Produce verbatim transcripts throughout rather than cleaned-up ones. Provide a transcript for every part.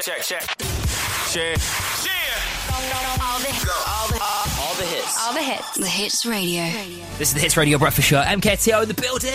check, check. Share. Share. All the, all the, All the hits. all the hits. The Hits Radio. This is the Hits Radio Breakfast Show. M K T O in the building.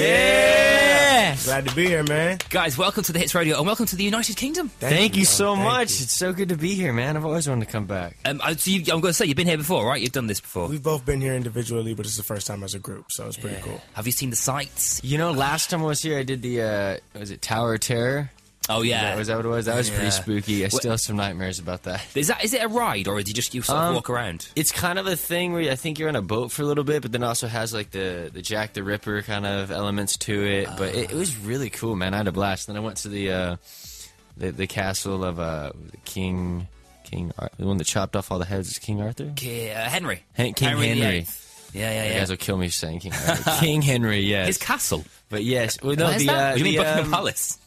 Yeah. Glad to be here, man. Guys, welcome to the Hits Radio and welcome to the United Kingdom. Thank, Thank you you so Thank much. you. It's so good to be here, man. I've always wanted to come back. Um, I, so you, I'm going to say, you've been here before, right? You've done this before. We've both been here individually, but it's the first time as a group, so it's pretty cool. Have you seen the sights? You know, last time I was here, I did the, uh, was it Tower of Terror? Oh, yeah. Was that what it was? That was Yeah. pretty spooky. I What- still have some nightmares about that. Is that is it a ride or do you just you sort of Um, walk around? It's kind of a thing where I think you're on a boat for a little bit, but then also has like the, the Jack the Ripper kind of elements to it. But it, it was really cool, man. I had a blast. Then I went to the uh, the, the castle of uh, King King Ar- the one that chopped off all the heads is King Arthur. K- uh, Henry. Hen- King the Henry. eighth. Yeah, yeah, You yeah. guys will kill me saying King Arthur. King Henry, yes. His castle. But yes, well, no, Where's the, that? uh, What do you mean the, Buckingham um, Palace?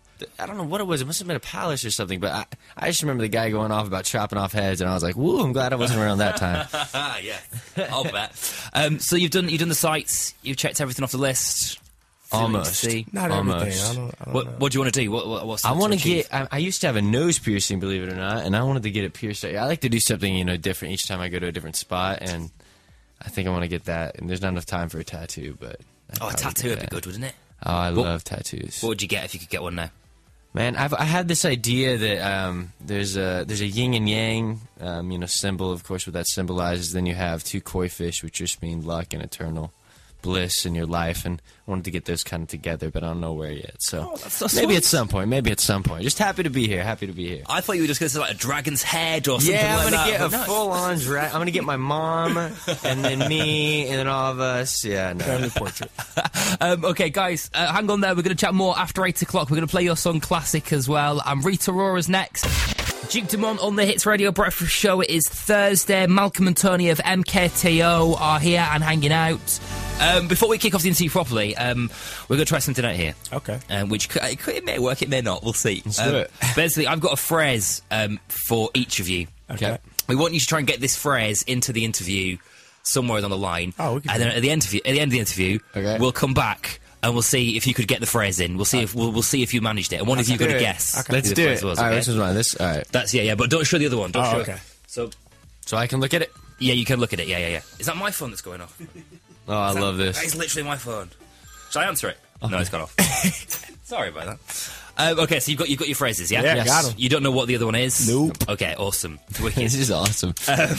I don't know what it was. It must have been a palace or something. But I, I just remember the guy going off about chopping off heads, and I was like, "Woo! I'm glad I wasn't around that time." Ah, yeah. I'll bet. Um, so you've done you've done the sites. You've checked everything off the list. Almost. See. Not Almost. everything. I don't, I don't What know. What do you want to do? What, what what's I want to achieve? get. I, I used to have a nose piercing, believe it or not, and I wanted to get it pierced. I like to do something, you know, different each time I go to a different spot, and I think I want to get that. And there's not enough time for a tattoo, but I'd Oh, a probably tattoo get would be that. good, wouldn't it? Oh, I What- love tattoos. What would you get if you could get one now? Man, I've I had this idea that um, there's a there's a yin and yang, um, you know, symbol. Of course, what that symbolizes. Then you have two koi fish, which just mean luck and eternal bliss in your life. And I wanted to get those kind of together, but I don't know where yet. So, Oh, that's so maybe sweet. at some point. Maybe at some point. Just happy to be here. Happy to be here. I thought you were just going to say like a dragon's head or something Yeah, I'm like gonna that. get a but no. full-on drag. I'm gonna get my mom, and then me, and then all of us. Yeah, no. Family portrait. Um, okay, guys, uh, hang on there. We're going to chat more after eight o'clock. We're going to play your song Classic as well. And Rita Rora's next. Duke Dumont on the Hits Radio Breakfast Show. It is Thursday. Malcolm and Tony of M K T O are here and hanging out. Um, before we kick off the interview properly, um, we're going to try something out here. Okay. Um, which could, it, could, it may work, it may not. We'll see. Let's Um, do it. Basically, I've got a phrase um, for each of you. Okay. We want you to try and get this phrase into the interview somewhere on the line. Oh, we can and do then at the interview, at the end of the interview, Okay. we'll come back and we'll see if you could get the phrase in. We'll see if we'll, we'll see if you managed it. And one of you got to do it. guess. Okay. Let's who the do phrase it. was, All right, okay? this is mine. This. All right. That's yeah, yeah. But don't show the other one. Don't Oh, show okay. it. So So I can look at it. yeah, you can look at it. Yeah, yeah, yeah. Is that my phone that's going off? Oh, I love That this. is literally my phone. Shall I answer it? No, it's gone off. Sorry about that. Um, okay, so you've got you've got your phrases, yeah? Yeah, Yes. got 'em. You don't know what the other one is? Nope. Okay, awesome. Wicked. This is awesome.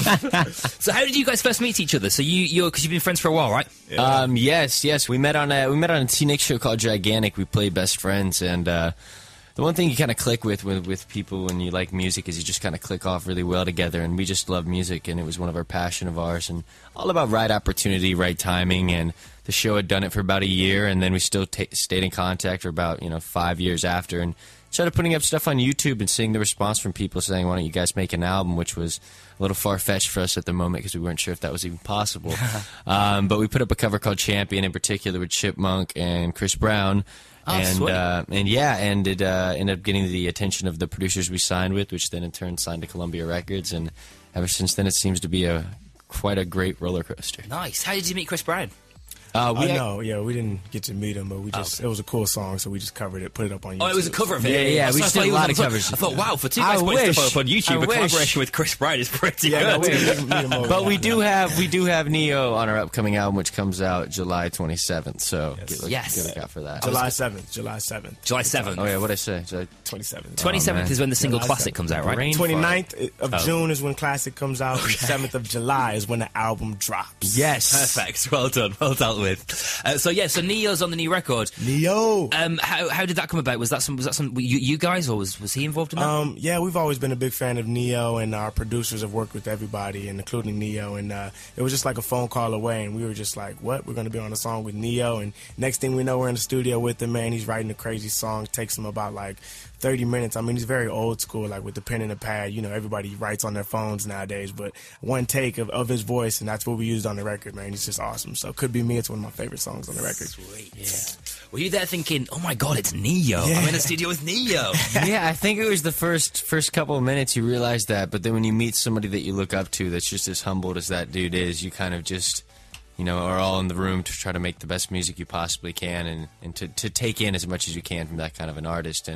So how did you guys first meet each other? So you you because you've been friends for a while, right? Um, yes, yes. We met on a we met on a T N X show called Gigantic. We played best friends, and uh, the one thing you kind of click with, with with people when you like music is you just kind of click off really well together. And we just love music, and it was one of our passion of ours, and all about right opportunity, right timing. And the show had done it for about a year, and then we still ta stayed in contact for about you know five years after, and started putting up stuff on YouTube and seeing the response from people saying, "Why don't you guys make an album?" Which was a little far-fetched for us at the moment because we weren't sure if that was even possible. um, but we put up a cover called Champion in particular with Chipmunk and Chris Brown. Oh, and sweet. uh, and yeah, and it uh, ended up getting the attention of the producers we signed with, which then in turn signed to Columbia Records. And ever since then, it seems to be a quite a great roller coaster. Nice. How did you meet Chris Brown? Uh, I we ac- know, yeah, we didn't get to meet him, but we just, it was a cool song, so we just covered it, put it up on YouTube. Oh, it was a cover of it. Yeah, yeah, So we I just thought did a he was lot on- of covers. I thought, wow, for two I guys putting wish. stuff up on YouTube, I a wish. collaboration with Chris Brown is pretty Yeah, no, good. we didn't meet him over But we that. do have we do have Neo on our upcoming album, which comes out July twenty-seventh. So Yes. get, look, Yes. get a look out for that. July seventh, July seventh. July seventh. Oh yeah, what did I say? July twenty-seventh. twenty-seventh Oh, is when the single July Classic seventh. comes out, right? Brain twenty-ninth of Oh. June is when Classic comes out, and seventh of July is when the album drops. Yes. Perfect. Well done. Well dealt with. Uh, so yeah, so Neo's on the new record. Neo! Um, how how did that come about? Was that some was that some you, you guys or was was he involved in that? Um, yeah, we've always been a big fan of Neo, and our producers have worked with everybody, and including Neo. And uh, it was just like a phone call away, and we were just like, "What? We're going to be on a song with Neo?" And next thing we know, we're in the studio with him. Man, he's writing a crazy song. It takes him about like thirty minutes. I mean, he's very old school, like with the pen and the pad. You know, everybody writes on their phones nowadays, but one take of, of his voice, and that's what we used on the record. Man, he's just awesome. So, Could Be Me. It's one of my favorite songs on the record. Sweet. Yeah. Were you there thinking, oh my god, it's Neo? Yeah. I'm in the studio with Neo. Yeah, I think it was the first first couple of minutes you realize that, but then when you meet somebody that you look up to that's just as humbled as that dude is, you kind of just, you know, are all in the room to try to make the best music you possibly can and, and to, to take in as much as you can from that kind of an artist. And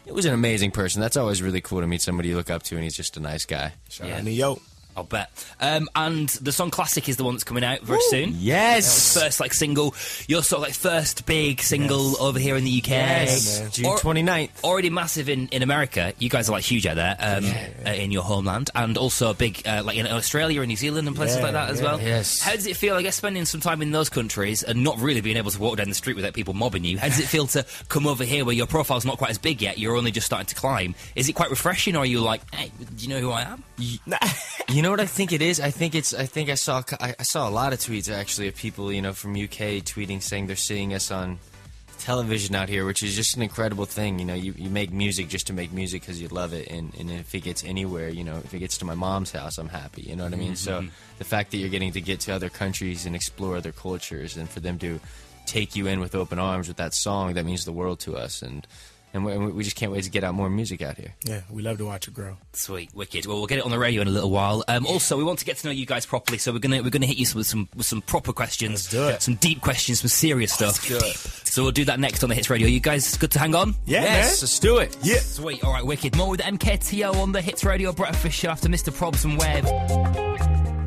it was an amazing person. That's always really cool to meet somebody you look up to, and he's just a nice guy. Shout Yeah. out Neo. I'll bet. Um, and the song Classic is the one that's coming out very soon. Yes. First, like, single. Your sort of, like, first big single Yes. over here in the U K. Yes. man. June Or- twenty-ninth. Already massive in, in America. You guys are, like, huge out there um, uh, in your homeland. And also big, uh, like, in Australia and New Zealand and places Yeah, like that as yeah. well. Yes. How does it feel, I guess, spending some time in those countries and not really being able to walk down the street without people mobbing you? How does it feel to come over here where your profile's not quite as big yet, you're only just starting to climb? Is it quite refreshing, or are you like, hey, do you know who I am? You know what I think it is? I think it's. I think I saw. I, I saw a lot of tweets actually of people, you know, from U K tweeting saying they're seeing us on television out here, which is just an incredible thing. You know, you, you make music just to make music because you love it, and, and if it gets anywhere, you know, if it gets to my mom's house, I'm happy. You know what I mean? So the fact that you're getting to get to other countries and explore other cultures, and for them to take you in with open arms with that song, that means the world to us, and. And we, and we just can't wait to get out more music out here. Yeah, we love to watch it grow. Sweet, wicked. Well, we'll get it on the radio in a little while. Um, also, we want to get to know you guys properly, so we're gonna we're gonna hit you with some with some proper questions, Let's do it. some deep questions, some serious stuff. do it. So we'll do that next on the Hits Radio. You guys good to hang on? Yeah, Yes, let's do it. man. Yeah. Sweet. All right, wicked. More with M K T O on the Hits Radio Breakfast Show after Mister Probs and Webb.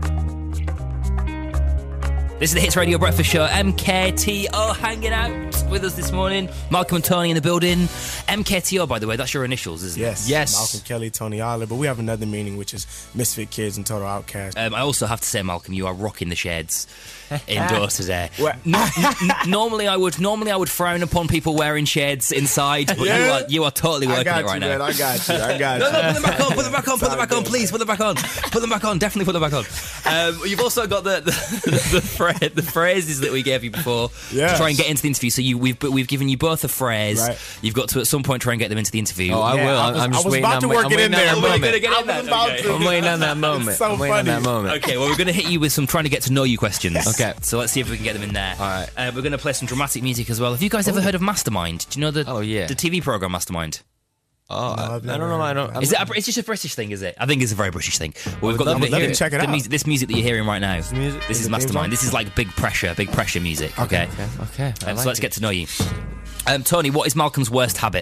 This is the Hits Radio Breakfast Show. M K T O hanging out with us this morning. Malcolm and Tony in the building. M K T O, by the way, that's your initials, isn't Yes. it? Yes. Malcolm Kelly, Tony Oliver. But we have another meaning, which is Misfit Kids and Total Outcast. Um, I also have to say, Malcolm, you are rocking the shades indoors today. What? No, n- n- normally, I would normally I would frown upon people wearing shades inside, but you Yeah. are you are totally I working got it right you, now. man. I got you. I got you. No, no, put them back on, put them back on, put them back on, please, put them back on. Put them back on, definitely put them back on. Um, you've also got the the, the, phrase, the phrases that we gave you before Yes. to try and get into the interview. So you, we've we've given you both a phrase. Right. You've got to at some point try and get them into the interview. Oh, I Yeah, will. I I'm, was- I'm just I was waiting about on to my- work I'm it waiting in on there, that but- moment. Gonna get in I was there, about okay. to. I'm waiting on that moment. So I'm waiting funny. on that moment. Okay, well, we're going to hit you with some trying to get to know you questions. Okay. So let's see if we can get them in there. All right. Uh, we're going to play some dramatic music as well. Have you guys ever heard of Mastermind? Do you know the Oh, yeah. the T V program Mastermind? Oh, No, I, I've I don't never know. I heard don't. of I'm, Is it? A, it's just a British thing, is it? I think it's a very British thing. Well, we've would got love the, to hear the- it. Check it the out. music, this music that you're hearing right now. music? This Is is it Mastermind. theme This is like big pressure, big pressure music. Okay. Okay. okay. I Um, like so let's it. get to know you. Um, Tony, what is Malcolm's worst habit?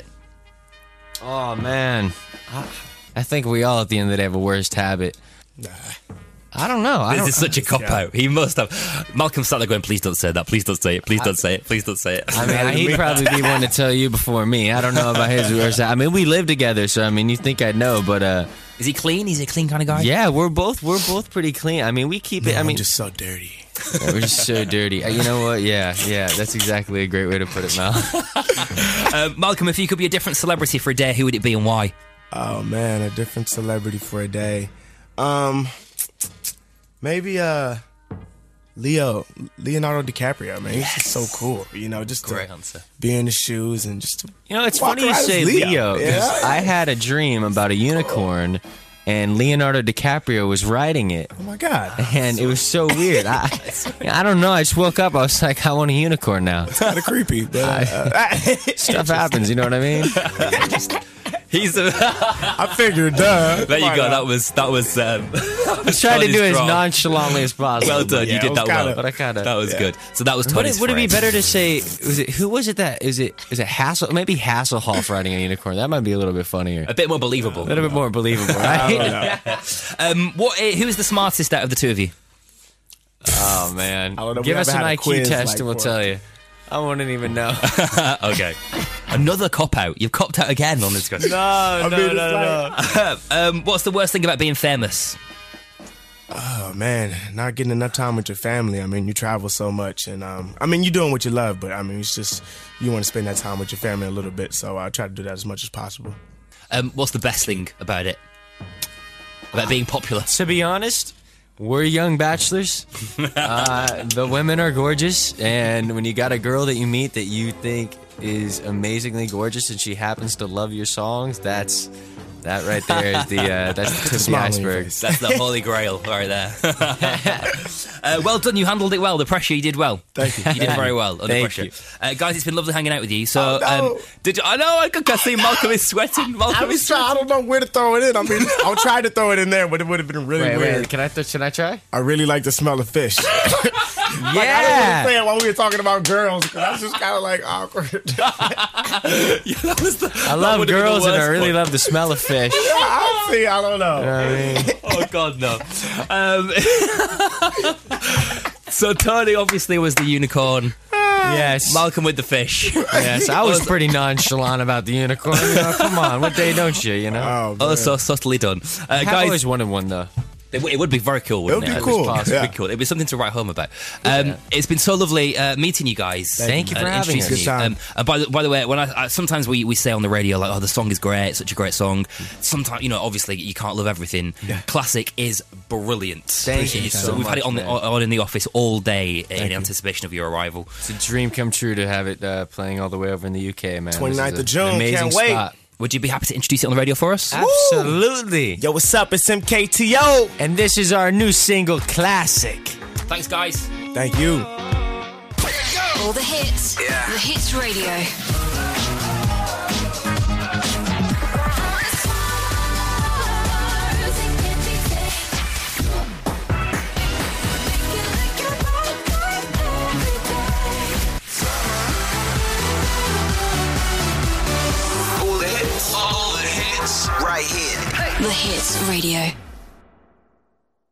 Oh man, I, I think we all at the end of the day have a worst habit. Nah. I don't know. I This don't. is such a cop out. He must have. Malcolm sat there going, "Please don't say that. Please don't say it. Please don't say it. Please don't say it." I mean, he'd probably be one to tell you before me. I don't know about his worst. I mean, we live together, so I mean, you think I'd know, but uh, Is he clean? He's a clean kind of guy. yeah, we're both we're both pretty clean. I mean, we keep it. No, I mean, I'm just so dirty. we're just so dirty. Uh, You know what? Yeah, yeah. That's exactly a great way to put it, Mal. Um, Malcolm, if you could be a different celebrity for a day, who would it be and why? Oh man, a different celebrity for a day. Um, maybe uh, Leo, Leonardo DiCaprio. Man, he's just so cool. You know, just Great to answer. be in the shoes and just to You know, it's walk funny you around as say Leo. Leo. 'Cause Yeah. I had a dream about a unicorn, and Leonardo DiCaprio was riding it. Oh my god, And it was so weird. I, I don't know. I just woke up. I was like, I want a unicorn now. kind of creepy. But uh, Stuff happens. You know what I mean? He's a. I figured, duh. There you Why go. not? That was that was. Um, I was trying to do it as strong. nonchalantly as possible. Well done. Yeah, you it did was that kinda- well. But I kind of. That was Yeah. good. So that was Would Tony's it, would it be phrase. better to say? Was it who was it that? Is it is it Hassel? Maybe Hasselhoff riding a unicorn. That might be a little bit funnier. A bit more believable. A little bit more believable, right? Um, what? uh, Who is the smartest out of the two of you? Oh man! I don't know, we Give us an haven't had a I Q quiz test like and we'll for- tell you. I wouldn't even know. Okay. Another cop out. You've copped out again on this question. no, I no, mean, no, it's no. like- um, what's the worst thing about being famous? Oh man, not getting enough time with your family. I mean, you travel so much, and um, I mean, you're doing what you love, but I mean, it's just you want to spend that time with your family a little bit. So I try to do that as much as possible. Um, what's the best thing about it? About being popular? To be honest, we're young bachelors. uh, the women are gorgeous, and when you got a girl that you meet that you think is amazingly gorgeous, and she happens to love your songs, that's That right there is the uh, that's the tip of the smile on your iceberg. face. That's the holy grail right there. uh, well done, you handled it well. The pressure, you did well. Thank you. You did very well under Thank pressure. you. Uh, guys, it's been lovely hanging out with you. So, Oh, no. um, did you, I know I can see Malcolm is sweating. I Malcolm was is trying, I don't know where to throw it in. I mean, I tried to throw it in there, but it would have been really Wait, weird. wait. Can I? Th- should I try? I really like the smell of fish. Like, I didn't want Yeah. to say it while we were talking about girls, because I was just kind of like awkward. Yeah, that was the, I love girls, and I really love the smell of fish. I see, I don't know. I mean, Oh God, no. Um, so Tony obviously was the unicorn. yes. Malcolm with the fish. Yes, I was pretty nonchalant about the unicorn. You know, come on, what day don't you? You know, Oh, Oh, man. so subtly done. Uh, I've guys, always wanted one though. It, w- it would be very cool, wouldn't It would it? be cool, It would be yeah. cool. It'd be something to write home about. Um, Yeah. It's been so lovely uh, meeting you guys. Thank you for and having us. introducing Good you. time. Um, and by the, by the way, when I, I sometimes we, we say on the radio like, "Oh, the song is great, such a great song." Sometimes, you know, obviously you can't love everything. Classic is brilliant. Thank you It's- so We've had it much, on, the, man. on in the office all day in anticipation of your arrival. It's a dream come true to have it uh, playing all the way over in the U K, man. This is twenty-ninth a- of June, an amazing can't wait. spot. Would you be happy to introduce it on the radio for us? Absolutely. Yo, what's up? It's M K T O. And this is our new single, Classic. Thanks, guys. Thank you. All the hits. Yeah. The Hits Radio. All the hits. All the hits. Right here. The Hits Radio.